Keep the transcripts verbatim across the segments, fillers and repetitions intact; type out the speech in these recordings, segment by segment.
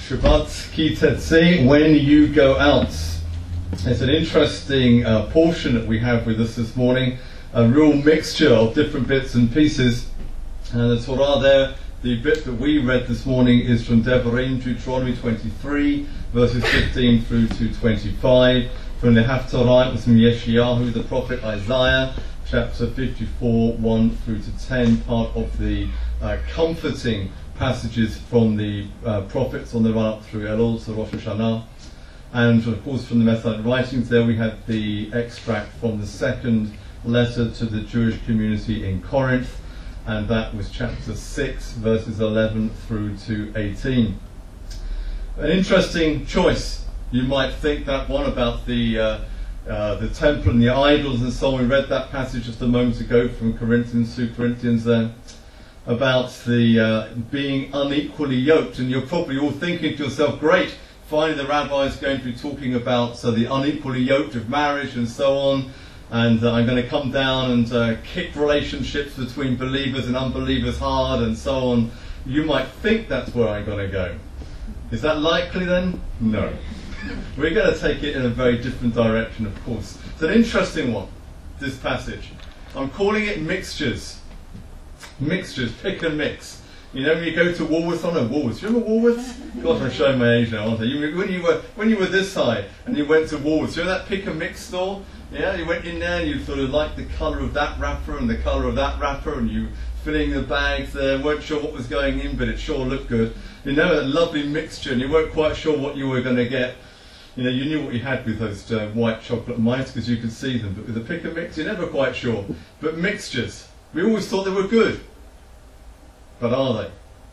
Shabbat ki tetze, when you go out. It's an interesting uh, portion that we have with us this morning, a real mixture of different bits and pieces. And the Torah there, the bit that we read this morning is from Devarim, Deuteronomy twenty-three, verses fifteen through to twenty-five. From the Haftarah, it was from Yeshayahu, the prophet Isaiah, chapter fifty-four, one through to ten, part of the uh, comforting passages from the uh, prophets on the run up through Elul, so Rosh Hashanah. And of course from the Messianic writings there we had the extract from the second letter to the Jewish community in Corinth, and that was chapter six, verses eleven through to eighteen. An interesting choice. You might think that one about the uh, uh, the temple and the idols and so on. We read that passage just a moment ago from Corinthians, two Corinthians there, about the uh, being unequally yoked. And you're probably all thinking to yourself, great, finally the rabbi is going to be talking about uh, the unequally yoked of marriage and so on, and uh, I'm going to come down and uh, kick relationships between believers and unbelievers hard and so on. You might think that's where I'm going to go. Is that likely then? No. We're going to take it in a very different direction, of course. It's an interesting one, this passage. I'm calling it mixtures. Mixtures, pick and mix. You know, when you go to Woolworths, I know Woolworths. Do you remember Woolworths? God, I'm showing my age now, aren't I? You, when you were when you were this high and you went to Woolworths, you know that pick and mix store? Yeah, you went in there and you sort of liked the colour of that wrapper and the colour of that wrapper, and you filling the bags there, weren't sure what was going in, but it sure looked good. You know, a lovely mixture, and you weren't quite sure what you were going to get. You know, you knew what you had with those uh, white chocolate mites because you could see them, but with the pick and mix, you're never quite sure. But mixtures, we always thought they were good. But are they?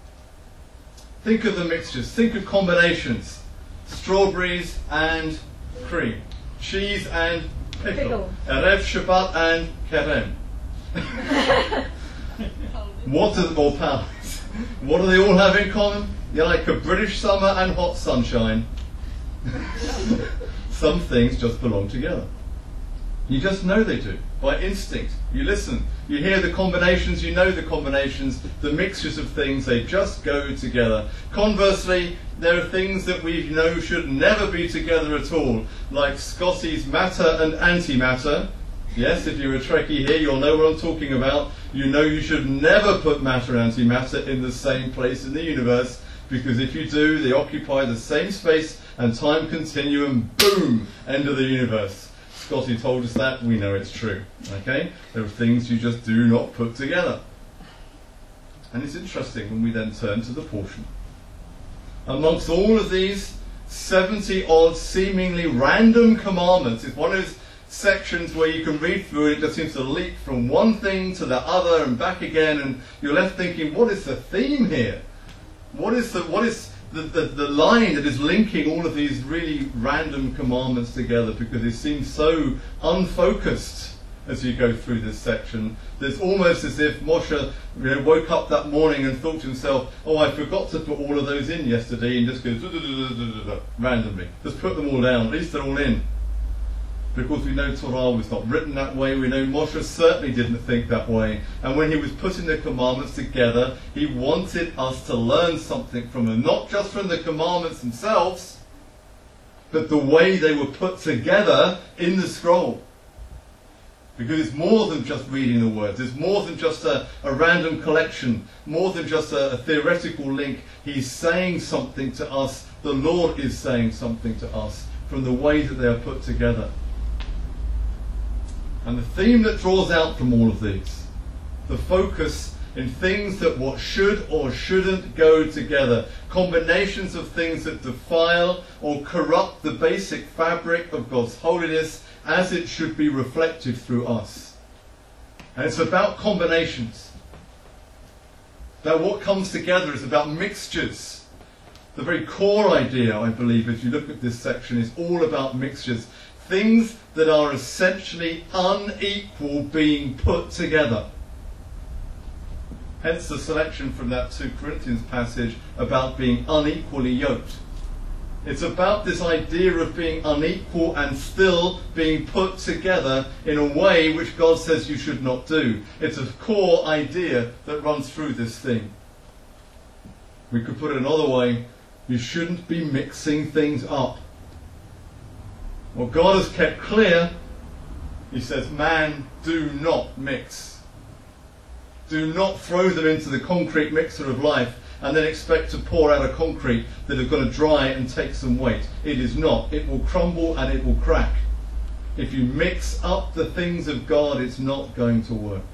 Think of the mixtures, think of combinations. Strawberries and cream, cheese and pickle, pickle. Erev Shabbat and Kerem. What do all powers? What do they all have in common? You're like a British summer and hot sunshine. Some things just belong together. You just know they do, by instinct. You listen, you hear the combinations, you know the combinations, the mixtures of things, they just go together. Conversely, there are things that we know should never be together at all, like Scotty's matter and antimatter. Yes, if you're a Trekkie here, you'll know what I'm talking about. You know you should never put matter and antimatter in the same place in the universe, because if you do, they occupy the same space and time continuum, boom, end of the universe. Scotty told us that, we know it's true. Okay? There are things you just do not put together. And it's interesting when we then turn to the portion. Amongst all of these seventy odd seemingly random commandments, it's one of those sections where you can read through it, it just seems to leap from one thing to the other and back again, and you're left thinking, what is the theme here? What is the what is the, the, the line that is linking all of these really random commandments together, because it seems so unfocused as you go through this section. There's almost as if Moshe you know, woke up that morning and thought to himself, oh, I forgot to put all of those in yesterday, and just goes randomly. Just put them all down, at least they're all in. Because we know Torah was not written that way, we know Moshe certainly didn't think that way. And when he was putting the commandments together, he wanted us to learn something from them, not just from the commandments themselves, but the way they were put together in the scroll. Because it's more than just reading the words, it's more than just a, a random collection, more than just a, a theoretical link. He's saying something to us, the Lord is saying something to us from the way that they are put together. And the theme that draws out from all of these, the focus in things that what should or shouldn't go together, combinations of things that defile or corrupt the basic fabric of God's holiness as it should be reflected through us. And it's about combinations. That what comes together is about mixtures. The very core idea, I believe, if you look at this section, is all about mixtures. Things that are essentially unequal being put together. Hence the selection from that two Corinthians passage about being unequally yoked. It's about this idea of being unequal and still being put together in a way which God says you should not do. It's a core idea that runs through this thing. We could put it another way. You shouldn't be mixing things up. What God has kept clear, he says, man, do not mix. Do not throw them into the concrete mixer of life and then expect to pour out a concrete that is going to dry and take some weight. It is not. It will crumble and it will crack. If you mix up the things of God, it's not going to work.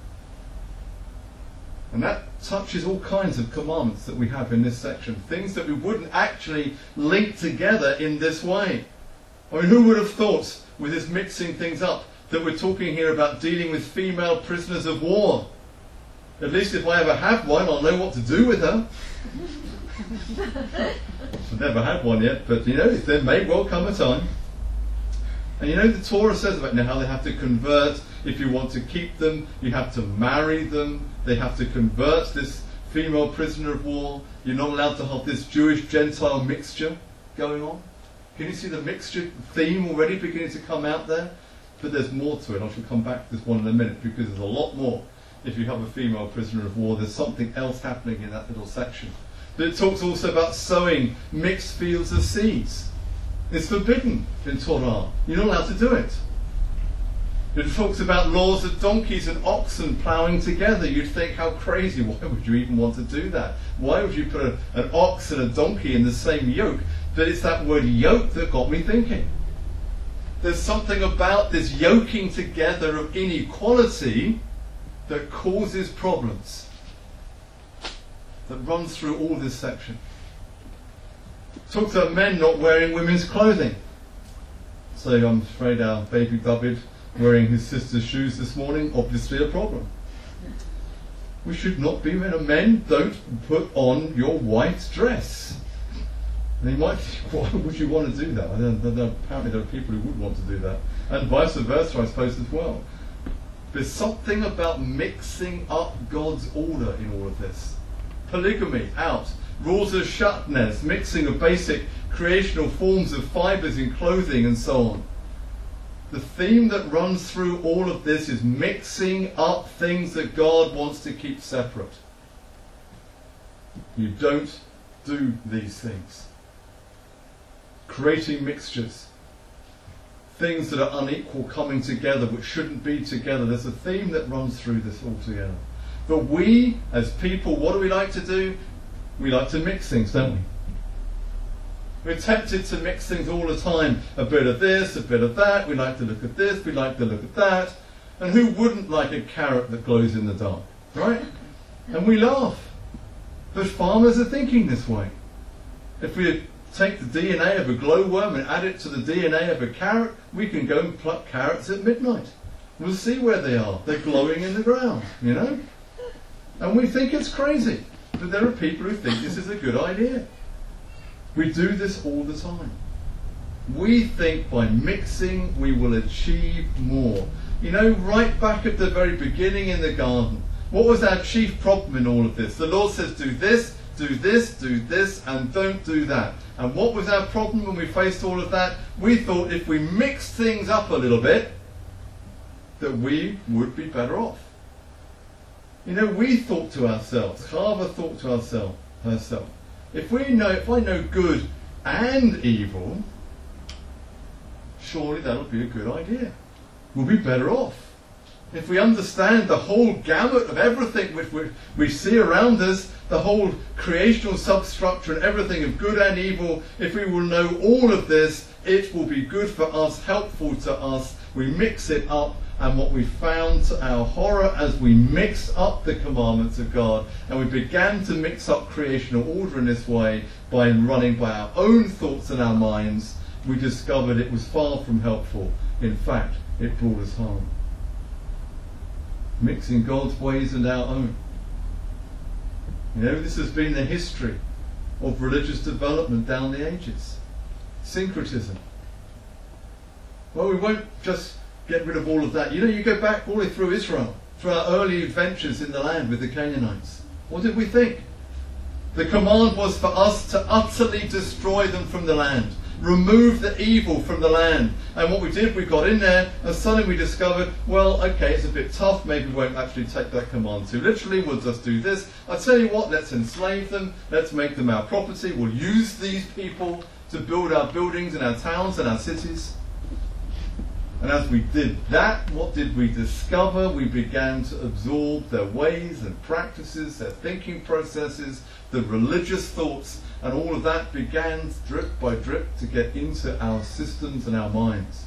And that touches all kinds of commandments that we have in this section. Things that we wouldn't actually link together in this way. I mean, who would have thought, with this mixing things up, that we're talking here about dealing with female prisoners of war? At least if I ever have one, I'll know what to do with her. I've never had one yet, but you know, there may well come a time. And you know, the Torah says about now how they have to convert. If you want to keep them, you have to marry them. They have to convert this female prisoner of war. You're not allowed to have this Jewish-Gentile mixture going on. Can you see the mixture theme already beginning to come out there? But there's more to it. I shall come back to this one in a minute, because there's a lot more. If you have a female prisoner of war, there's something else happening in that little section. But it talks also about sowing mixed fields of seeds. It's forbidden in Torah. You're not allowed to do it. It talks about laws of donkeys and oxen ploughing together. You'd think, how crazy. Why would you even want to do that? Why would you put a, an ox and a donkey in the same yoke? But it's that word yoke that got me thinking. There's something about this yoking together of inequality that causes problems, that runs through all this section. It talks about men not wearing women's clothing. So I'm afraid our baby David wearing his sister's shoes this morning, obviously a problem. We should not be men. Men, don't put on your white dress. And you might think, why would you want to do that? I don't, I don't, apparently there are people who would want to do that. And vice versa, I suppose, as well. There's something about mixing up God's order in all of this. Polygamy, out. Rules of shatnez, mixing of basic creational forms of fibers in clothing and so on. The theme that runs through all of this is mixing up things that God wants to keep separate. You don't do these things. Creating mixtures. Things that are unequal coming together, which shouldn't be together. There's a theme that runs through this altogether. But we, as people, what do we like to do? We like to mix things, don't we? We're tempted to mix things all the time. A bit of this, a bit of that. We like to look at this, we like to look at that. And who wouldn't like a carrot that glows in the dark? Right? And we laugh. But farmers are thinking this way. If we take the D N A of a glowworm and add it to the D N A of a carrot, we can go and pluck carrots at midnight. We'll see where they are. They're glowing in the ground, you know? And we think it's crazy. But there are people who think this is a good idea. We do this all the time. We think by mixing we will achieve more. You know, right back at the very beginning in the garden, what was our chief problem in all of this? The Lord says, do this, do this, do this, and don't do that. And what was our problem when we faced all of that? We thought if we mixed things up a little bit, that we would be better off. You know, we thought to ourselves, Chava thought to ourselves, herself, if we know, if I know good and evil, surely that'll be a good idea. We'll be better off. If we understand the whole gamut of everything which we, we see around us, the whole creational substructure and everything of good and evil, if we will know all of this, it will be good for us, helpful to us. We mix it up. And what we found to our horror as we mixed up the commandments of God and we began to mix up creational order in this way by running by our own thoughts and our minds, we discovered it was far from helpful. In fact, it brought us harm. Mixing God's ways and our own. You know, this has been the history of religious development down the ages. Syncretism. Well, we won't just get rid of all of that. You know, you go back all the way through Israel, through our early adventures in the land with the Canaanites. What did we think? The command was for us to utterly destroy them from the land. remove the evil from the land. And what we did, we got in there, and suddenly we discovered, well, okay, it's a bit tough, maybe we won't actually take that command too literally, we'll just do this. I tell you what, let's enslave them, let's make them our property, we'll use these people to build our buildings and our towns and our cities. And as we did that, what did we discover? We began to absorb their ways and practices, their thinking processes, the religious thoughts, and all of that began drip by drip to get into our systems and our minds.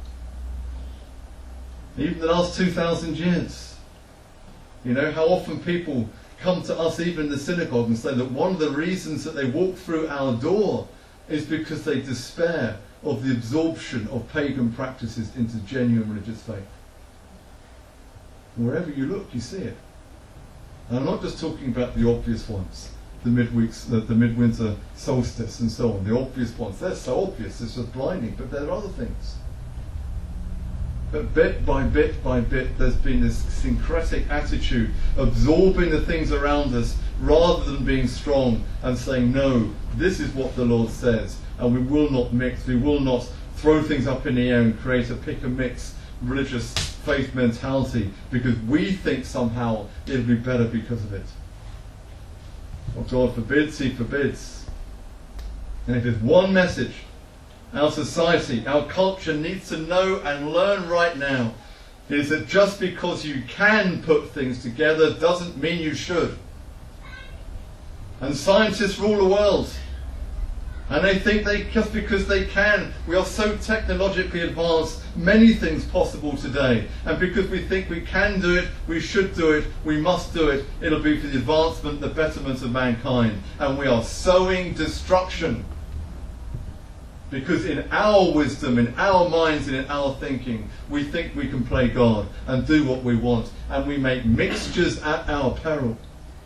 Even the last two thousand years. You know, how often people come to us, even in the synagogue, and say that one of the reasons that they walk through our door is because they despair of the absorption of pagan practices into genuine religious faith. Wherever you look, you see it. And I'm not just talking about the obvious ones, the midweeks, the, the midwinter solstice and so on, the obvious ones. They're so obvious, it's just blinding, but there are other things. But bit by bit by bit, there's been this syncretic attitude, absorbing the things around us rather than being strong and saying, no, this is what the Lord says, and we will not mix, we will not throw things up in the air and create a pick and mix religious faith mentality because we think somehow it'll be better because of it. Well, God forbids, He forbids. And if there's one message our society, our culture needs to know and learn right now, is that just because you can put things together doesn't mean you should. And scientists rule the world. And they think they, just because they can, we are so technologically advanced, many things possible today. And because we think we can do it, we should do it, we must do it, it'll be for the advancement, the betterment of mankind. And we are sowing destruction. Because in our wisdom, in our minds and in our thinking, we think we can play God and do what we want. And we make mixtures at our peril.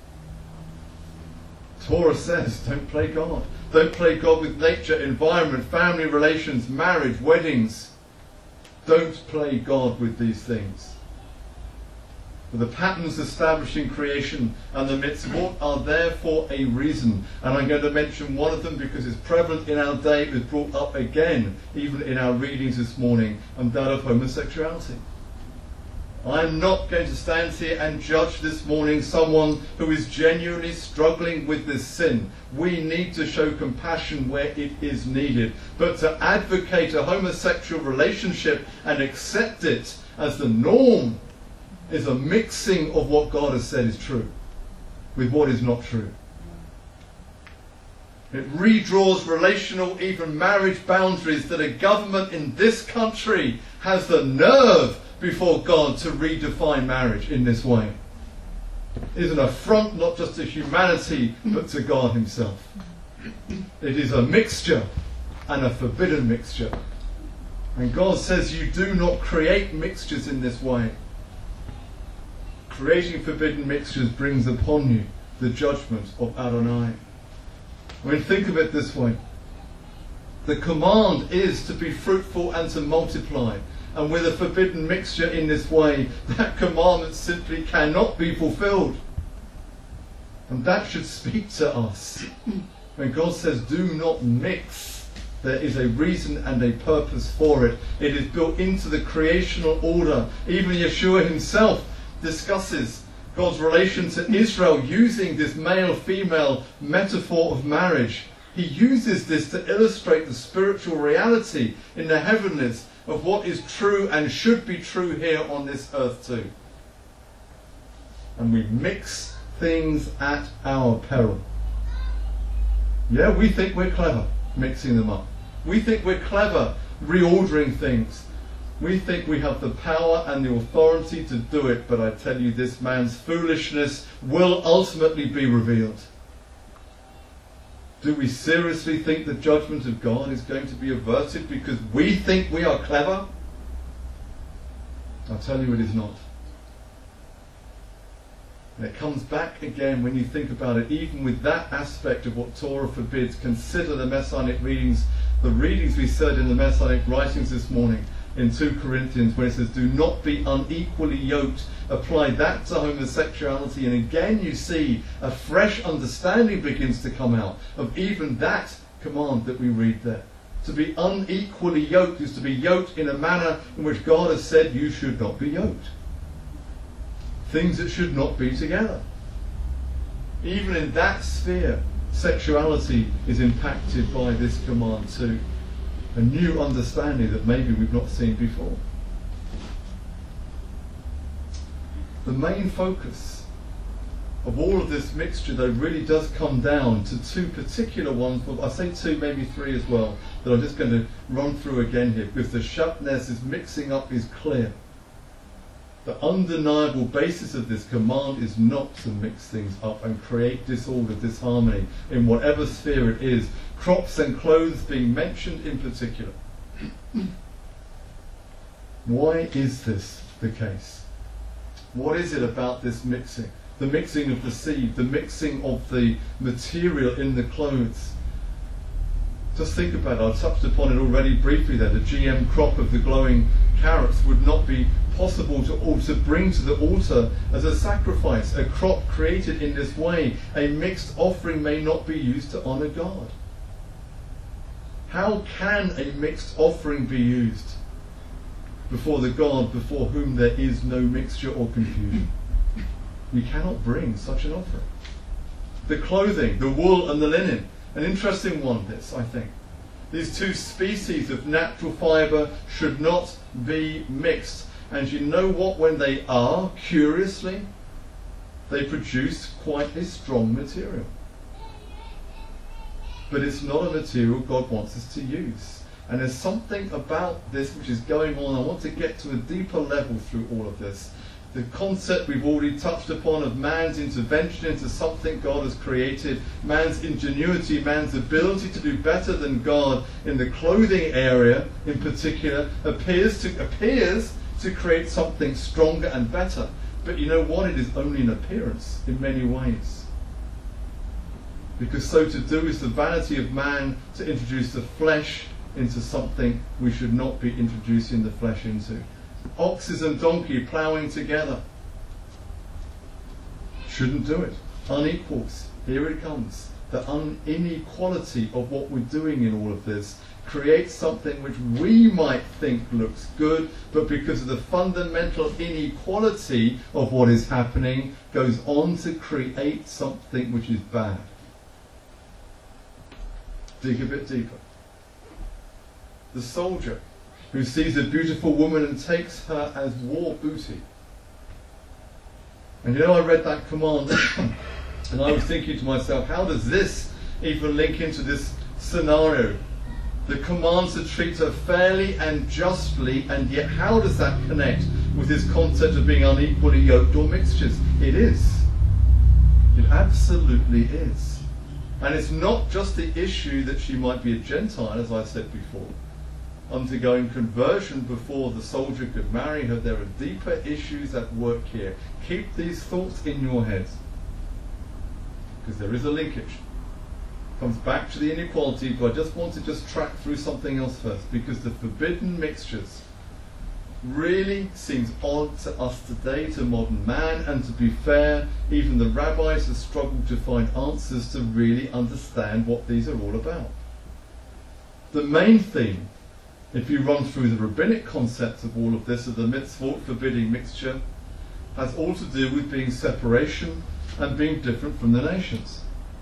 Torah says, don't play God. Don't play God with nature, environment, family relations, marriage, weddings. Don't play God with these things. For the patterns established in creation and the mitzvot are there for a reason. And I'm going to mention one of them because it's prevalent in our day. It was brought up again, even in our readings this morning, and that of homosexuality. I'm not going to stand here and judge this morning someone who is genuinely struggling with this sin. We need to show compassion where it is needed. But to advocate a homosexual relationship and accept it as the norm is a mixing of what God has said is true with what is not true. It redraws relational, even marriage boundaries that a government in this country has the nerve before God to redefine marriage in this way. It is an affront not just to humanity but to God Himself. It is a mixture and a forbidden mixture. And God says you do not create mixtures in this way. Creating forbidden mixtures brings upon you the judgment of Adonai. I mean, think of it this way. The command is to be fruitful and to multiply. And with a forbidden mixture in this way, that commandment simply cannot be fulfilled. And that should speak to us. When God says, do not mix, there is a reason and a purpose for it. It is built into the creational order. Even Yeshua Himself discusses God's relation to Israel using this male-female metaphor of marriage. He uses this to illustrate the spiritual reality in the heavenlies of what is true and should be true here on this earth too. And we mix things at our peril. Yeah, we think we're clever mixing them up. We think we're clever reordering things. We think we have the power and the authority to do it, but I tell you, this man's foolishness will ultimately be revealed. Do we seriously think the judgment of God is going to be averted because we think we are clever? I tell you, it is not. And it comes back again when you think about it, even with that aspect of what Torah forbids. Consider the Messianic readings, the readings we said in the Messianic writings this morning in two Corinthians, where it says, do not be unequally yoked. Apply that to homosexuality, and again you see a fresh understanding begins to come out of even that command that we read there. To be unequally yoked is to be yoked in a manner in which God has said you should not be yoked. Things that should not be together. Even in that sphere, sexuality is impacted by this command too. A new understanding that maybe we've not seen before. The main focus of all of this mixture, though, really does come down to two particular ones. Well, I say two, maybe three as well, that I'm just going to run through again here, because the sharpness is mixing up is clear. The undeniable basis of this command is not to mix things up and create disorder, disharmony in whatever sphere it is. Crops and clothes being mentioned in particular. Why is this the case? What is it about this mixing? The mixing of the seed, the mixing of the material in the clothes. Just think about it. I touched upon it already briefly there. The G M crop of the glowing carrots would not be possible to, to bring to the altar as a sacrifice. A crop created in this way, a mixed offering, may not be used to honor God. How can a mixed offering be used before the God before whom there is no mixture or confusion? We cannot bring such an offering. The clothing, the wool and the linen, an interesting one this, I think. These two species of natural fibre should not be mixed. And you know what? When they are, curiously, they produce quite a strong material. But it's not a material God wants us to use. And there's something about this which is going on. I want to get to a deeper level through all of this. The concept we've already touched upon of man's intervention into something God has created, man's ingenuity, man's ability to do better than God in the clothing area in particular, appears to appears to create something stronger and better. But you know what? It is only an appearance in many ways. Because so to do is the vanity of man to introduce the flesh into something we should not be introducing the flesh into. Oxes and donkey ploughing together. Shouldn't do it. Unequals. Here it comes. The un- inequality of what we're doing in all of this creates something which we might think looks good, but because of the fundamental inequality of what is happening, goes on to create something which is bad. Dig a bit deeper. The soldier who sees a beautiful woman and takes her as war booty. And you know, I read that command and I was thinking to myself, how does this even link into this scenario? The command to treat her fairly and justly, and yet how does that connect with this concept of being unequally yoked or mixtures? It is. It absolutely is. And it's not just the issue that she might be a Gentile, as I said before, undergoing conversion before the soldier could marry her. There are deeper issues at work here. Keep these thoughts in your heads, because there is a linkage. Comes back to the inequality, but I just want to just track through something else first, because the forbidden mixtures really seems odd to us today, to modern man, and to be fair, even the rabbis have struggled to find answers to really understand what these are all about. The main theme, if you run through the rabbinic concepts of all of this, of the mitzvot forbidding mixture, has all to do with being separation and being different from the nations.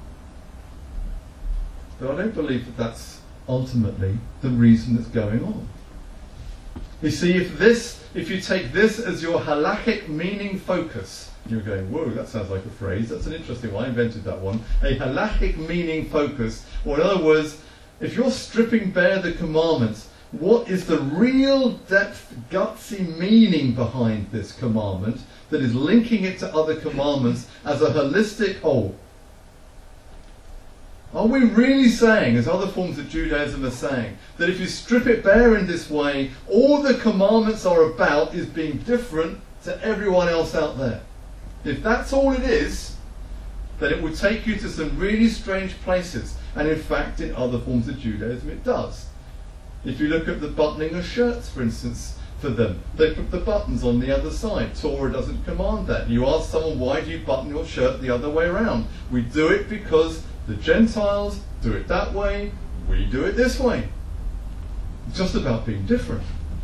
But I don't believe that that's ultimately the reason that's going on. You see, if this, if you take this as your halakhic meaning focus, you're going, whoa, that sounds like a phrase, that's an interesting one, I invented that one. A halakhic meaning focus, or in other words, if you're stripping bare the commandments, what is the real depth, gutsy meaning behind this commandment that is linking it to other commandments as a holistic whole? Are we really saying, as other forms of Judaism are saying, that if you strip it bare in this way, all the commandments are about is being different to everyone else out there? If that's all it is, then it would take you to some really strange places. And in fact, in other forms of Judaism, it does. If you look at the buttoning of shirts, for instance, for them, they put the buttons on the other side. Torah doesn't command that. You ask someone, why do you button your shirt the other way around? We do it because the Gentiles do it that way, we do it this way. It's just about being different.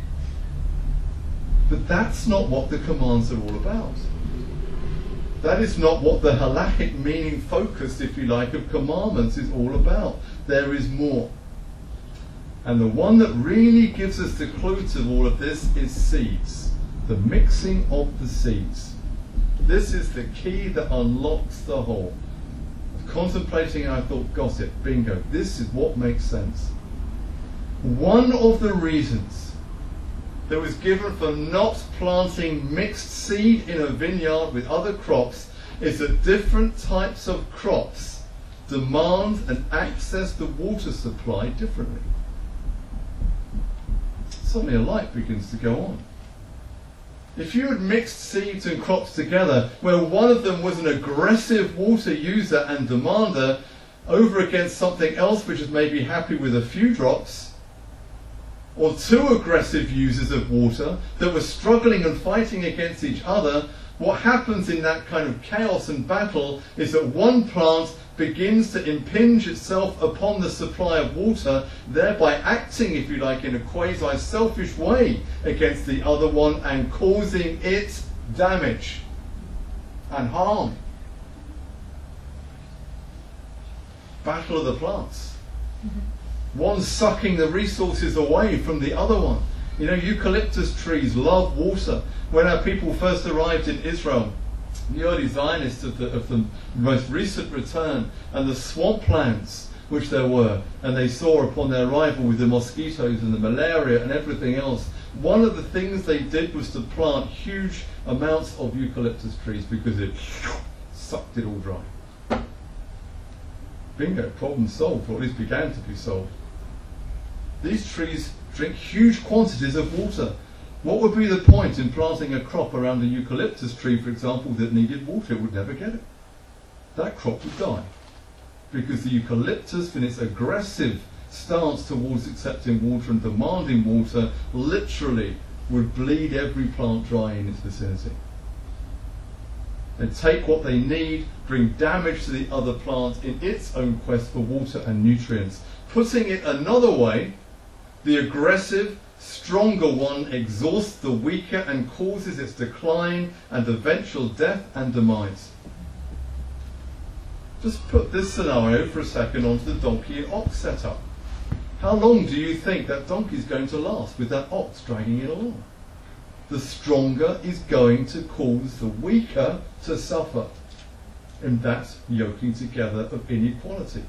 But that's not what the commands are all about. That is not what the halakhic meaning focus, if you like, of commandments is all about. There is more. And the one that really gives us the clue to all of this is seeds. The mixing of the seeds. This is the key that unlocks the whole. Contemplating, I thought, gossip, bingo, this is what makes sense. One of the reasons that was given for not planting mixed seed in a vineyard with other crops is that different types of crops demand and access the water supply differently. Suddenly a light begins to go on. If you had mixed seeds and crops together, where one of them was an aggressive water user and demander over against something else which is maybe happy with a few drops, or two aggressive users of water that were struggling and fighting against each other, what happens in that kind of chaos and battle is that one plant begins to impinge itself upon the supply of water, thereby acting, if you like, in a quasi-selfish way against the other one and causing it damage and harm. Battle of the plants. Mm-hmm. One sucking the resources away from the other one. You know, eucalyptus trees love water. When our people first arrived in Israel, the early Zionists of the, of the most recent return, and the swamplands which there were, and they saw upon their arrival with the mosquitoes and the malaria and everything else, one of the things they did was to plant huge amounts of eucalyptus trees because it sucked it all dry. Bingo, problem solved, or at least began to be solved. These trees drink huge quantities of water. What would be the point in planting a crop around a eucalyptus tree, for example, that needed water? It would never get it. That crop would die. Because the eucalyptus, in its aggressive stance towards accepting water and demanding water, literally would bleed every plant dry in its vicinity. They take what they need, bring damage to the other plant in its own quest for water and nutrients. Putting it another way, the aggressive, stronger one exhausts the weaker and causes its decline and eventual death and demise. Just put this scenario for a second onto the donkey and ox setup. How long do you think that donkey is going to last with that ox dragging it along? The stronger is going to cause the weaker to suffer. And that's yoking together of inequality.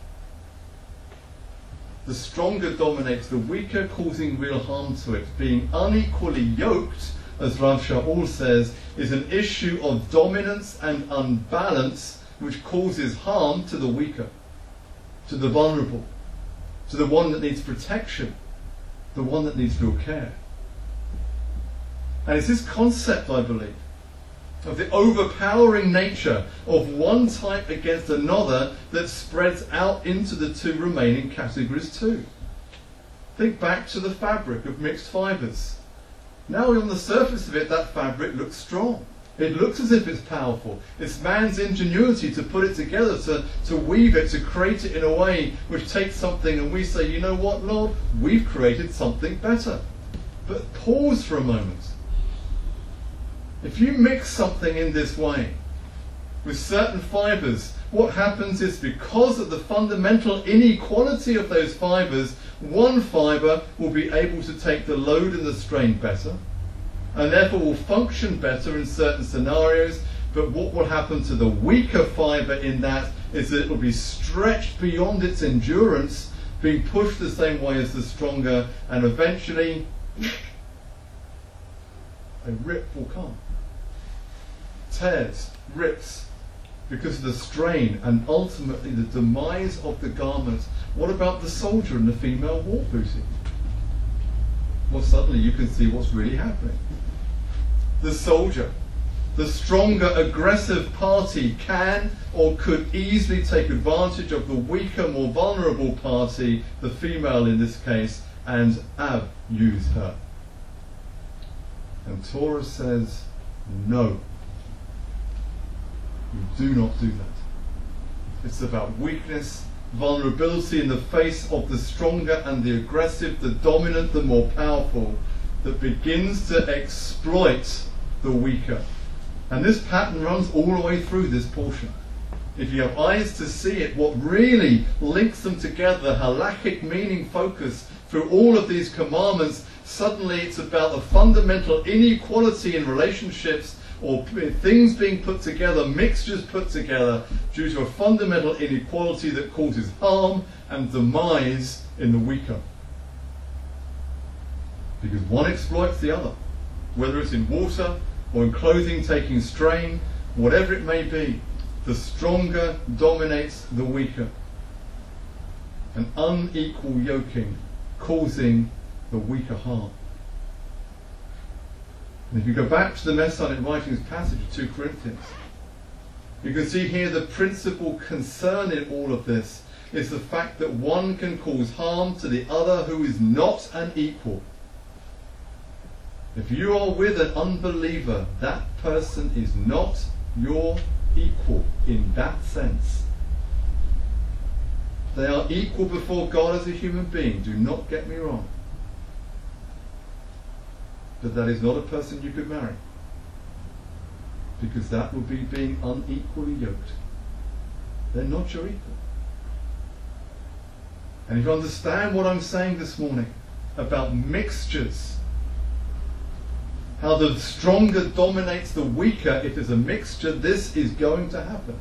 The stronger dominates the weaker, causing real harm to it. Being unequally yoked, as Rav Shaul says, is an issue of dominance and unbalance which causes harm to the weaker, to the vulnerable, to the one that needs protection, the one that needs real care. And it's this concept, I believe, of the overpowering nature of one type against another that spreads out into the two remaining categories too. Think back to the fabric of mixed fibres. Now on the surface of it, that fabric looks strong. It looks as if it's powerful. It's man's ingenuity to put it together, to, to weave it, to create it in a way which takes something and we say, you know what, Lord, we've created something better. But pause for a moment. If you mix something in this way, with certain fibres, what happens is because of the fundamental inequality of those fibres, one fibre will be able to take the load and the strain better, and therefore will function better in certain scenarios, but what will happen to the weaker fibre in that is that it will be stretched beyond its endurance, being pushed the same way as the stronger, and eventually a rip will come. Tears, rips, because of the strain and ultimately the demise of the garment. What about the soldier and the female war booty? Well, suddenly you can see what's really happening. The soldier, the stronger, aggressive party, can or could easily take advantage of the weaker, more vulnerable party, the female in this case, and abuse her. And Torah says, no. You do not do that. It's about weakness vulnerability in the face of the stronger and the aggressive, the dominant, the more powerful, that begins to exploit the weaker. And this pattern runs all the way through this portion. If you have eyes to see it, what really links them together, the halakhic meaning focus through all of these commandments, suddenly it's about a fundamental inequality in relationships, or things being put together, mixtures put together, due to a fundamental inequality that causes harm and demise in the weaker. Because one exploits the other, whether it's in water or in clothing taking strain, whatever it may be, the stronger dominates the weaker. An unequal yoking causing the weaker harm. And if you go back to the Messianic writings passage of Second Corinthians, you can see here the principal concern in all of this is the fact that one can cause harm to the other who is not an equal. If you are with an unbeliever, that person is not your equal in that sense. They are equal before God as a human being, do not get me wrong. But that is not a person you could marry, because that would be being unequally yoked. They're not your equal. And if you understand what I'm saying this morning about mixtures, how the stronger dominates the weaker, if there's a mixture, this is going to happen.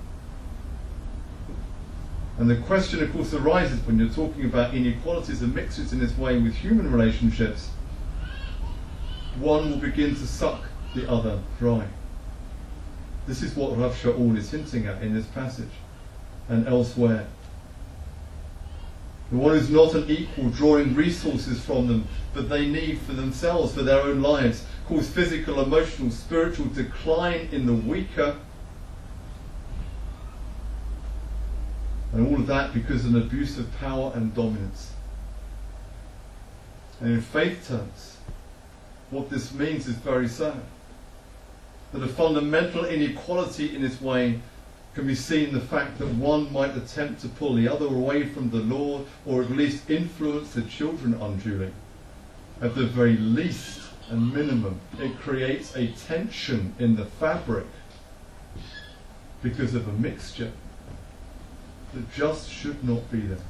And the question, of course, arises when you're talking about inequalities and mixtures in this way with human relationships. One will begin to suck the other dry. This is what Rav Shaul is hinting at in this passage and elsewhere. The one who's not an equal, drawing resources from them that they need for themselves, for their own lives, cause physical, emotional, spiritual decline in the weaker. And all of that because of an abuse of power and dominance. And in faith terms, what this means is very sad. That a fundamental inequality in this way can be seen in the fact that one might attempt to pull the other away from the Lord, or at least influence the children unduly. At the very least and minimum, it creates a tension in the fabric because of a mixture that just should not be there.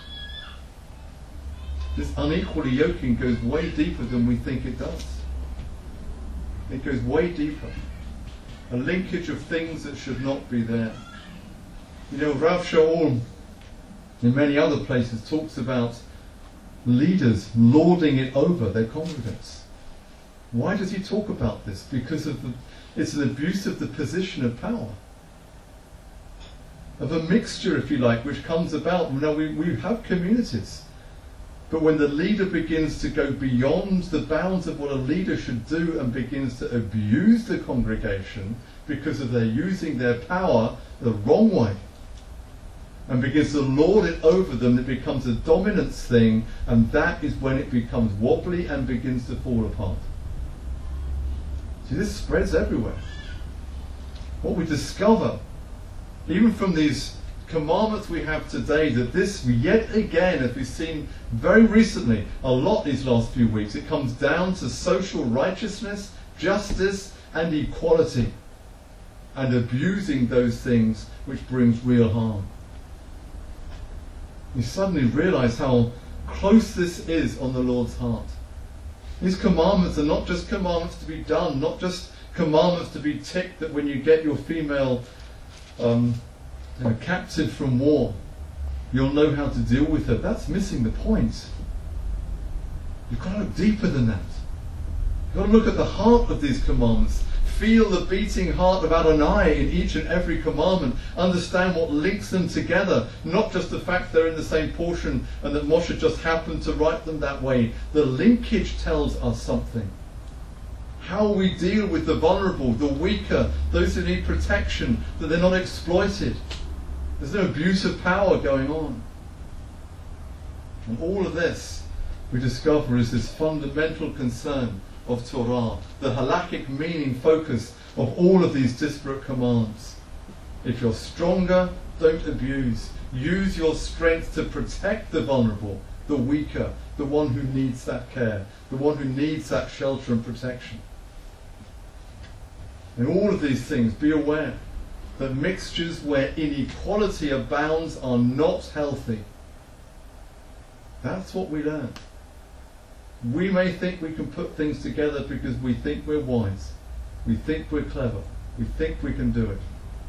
This unequally yoking goes way deeper than we think it does. It goes way deeper. A linkage of things that should not be there. You know, Rav Shaul, in many other places, talks about leaders lording it over their congregants. Why does he talk about this? Because of the, it's an abuse of the position of power. Of a mixture, if you like, which comes about. You know, we, we have communities. But when the leader begins to go beyond the bounds of what a leader should do and begins to abuse the congregation because of their using their power the wrong way, and begins to lord it over them, it becomes a dominance thing, and that is when it becomes wobbly and begins to fall apart. See, this spreads everywhere. What we discover, even from these commandments we have today, that this yet again, as we've seen very recently, a lot these last few weeks, it comes down to social righteousness, justice and equality, and abusing those things which brings real harm. You suddenly realize how close this is on the Lord's heart. These commandments are not just commandments to be done, not just commandments to be ticked that when you get your female um, you know, captive from war, you'll know how to deal with her. That's missing the point. You've got to look deeper than that. You've got to look at the heart of these commandments. Feel the beating heart of Adonai in each and every commandment. Understand what links them together. Not just the fact they're in the same portion and that Moshe just happened to write them that way. The linkage tells us something. How we deal with the vulnerable, the weaker, those who need protection, that they're not exploited. There's no abuse of power going on. And all of this we discover is this fundamental concern of Torah, the halakhic meaning focus of all of these disparate commands. If you're stronger, don't abuse. Use your strength to protect the vulnerable, the weaker, the one who needs that care, the one who needs that shelter and protection. In all of these things, be aware that mixtures where inequality abounds are not healthy. That's what we learn. We may think we can put things together because we think we're wise. We think we're clever. We think we can do it.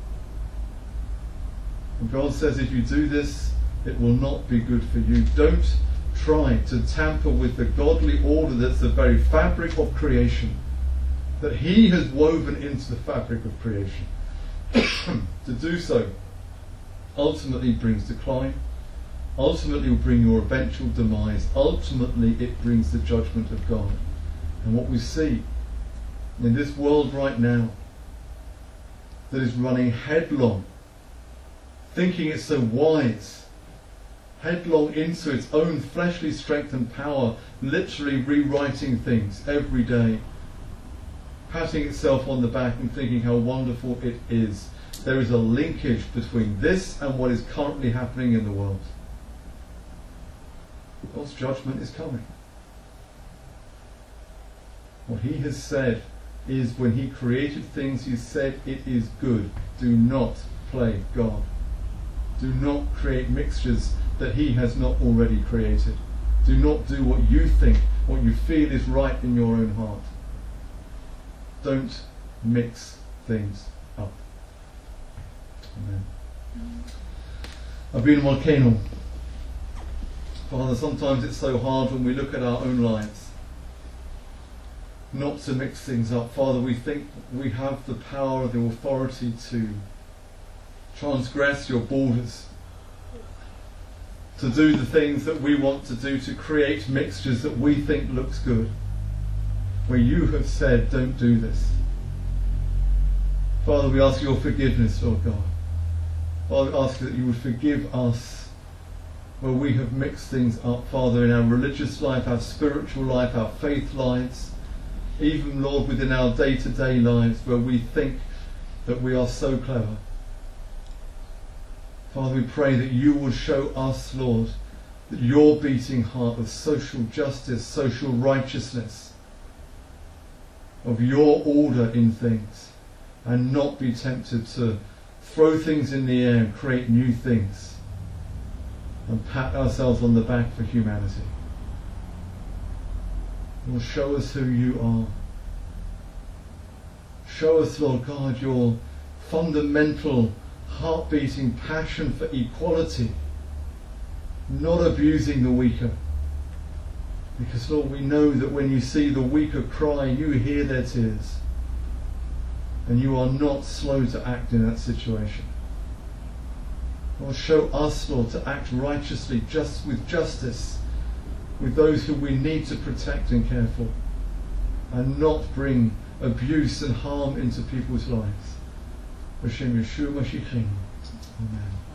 And God says if you do this, it will not be good for you. Don't try to tamper with the godly order that's the very fabric of creation, that He has woven into the fabric of creation. To do so ultimately brings decline, ultimately will bring your eventual demise, ultimately it brings the judgment of God. And what we see in this world right now that is running headlong, thinking it's so wise, headlong into its own fleshly strength and power, literally rewriting things every day, patting itself on the back and thinking how wonderful it is. There is a linkage between this and what is currently happening in the world. God's judgment is coming. What He has said is when He created things, He said it is good. Do not play God. Do not create mixtures that He has not already created. Do not do what you think, what you feel is right in your own heart. Don't mix things up. Amen. I've been a volcano. Father, sometimes it's so hard when we look at our own lives not to mix things up. Father, we think we have the power, the authority to transgress your borders, to do the things that we want to do, to create mixtures that we think looks good, where you have said, don't do this. Father, we ask your forgiveness, Lord God. Father, we ask that you would forgive us where we have mixed things up, Father, in our religious life, our spiritual life, our faith lives, even, Lord, within our day-to-day lives, where we think that we are so clever. Father, we pray that you will show us, Lord, that your beating heart of social justice, social righteousness, of your order in things, and not be tempted to throw things in the air and create new things and pat ourselves on the back for humanity. Lord, show us who you are. Show us, Lord God, your fundamental heart-beating passion for equality, not abusing the weaker. Because, Lord, we know that when you see the weaker cry, you hear their tears. And you are not slow to act in that situation. Lord, show us, Lord, to act righteously, just with justice, with those who we need to protect and care for, and not bring abuse and harm into people's lives. B'Shem Yeshua Mashiachim. Amen.